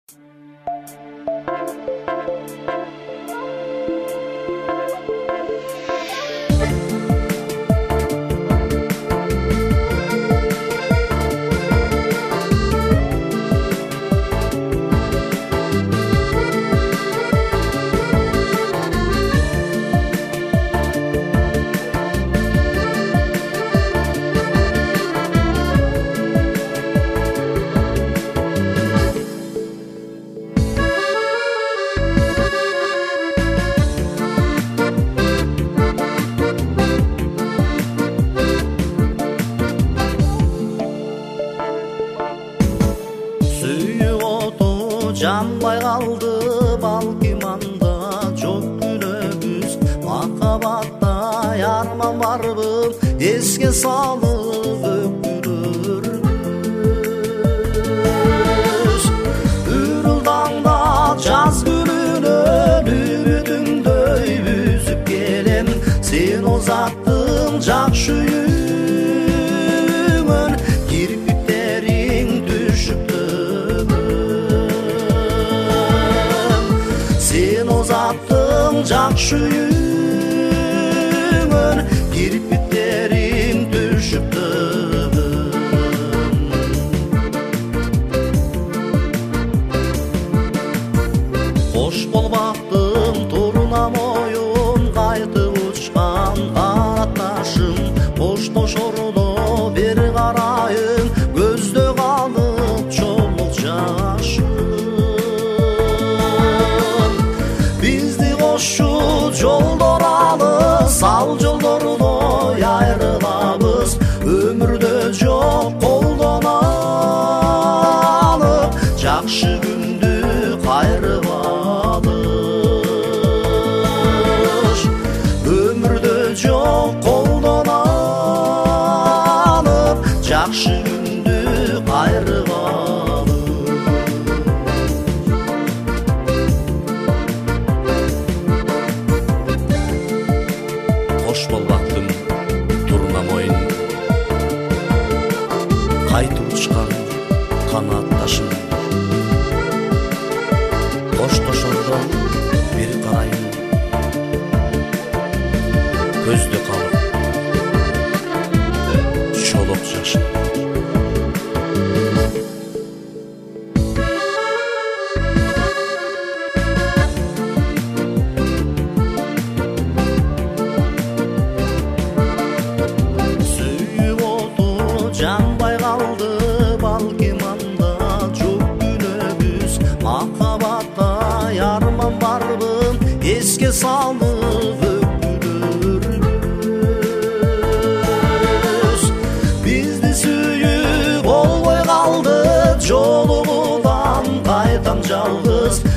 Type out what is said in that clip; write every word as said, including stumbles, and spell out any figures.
Жанбай қалды балким анда жоқ күнөбүз махабатта арман барбыз эске салып өкүнөрбүз үрүлдаңда жаз күнүнөн үмүтүңдөй үзүп келем сен озаттың жакшы үйүңөн кирпиктериң түшүп озаттың жакшы үйүңөн кирпиктериң түшүп кош болбактың туруна моюн кайтып учкан каратташым коштошордо бери карайын көздө калып чолок жашым жолдор алыс ал жолдордо айрылабыз өмүрдө жок колдон алып жакшы күндү кайрып алыш өмүрдө жок колдон алып жакшы күндү кайрып кош болбактым туруна моюн кайтып учкан канатташым коштошордо бир карайын көздө калып чолок жашым жанбай қалды балким анда жоқ күнөбүз махабатта арман барбыз эске салып өкүнөрбүз бизди сүйүп болбой калды жолугудан кайтам жалгыз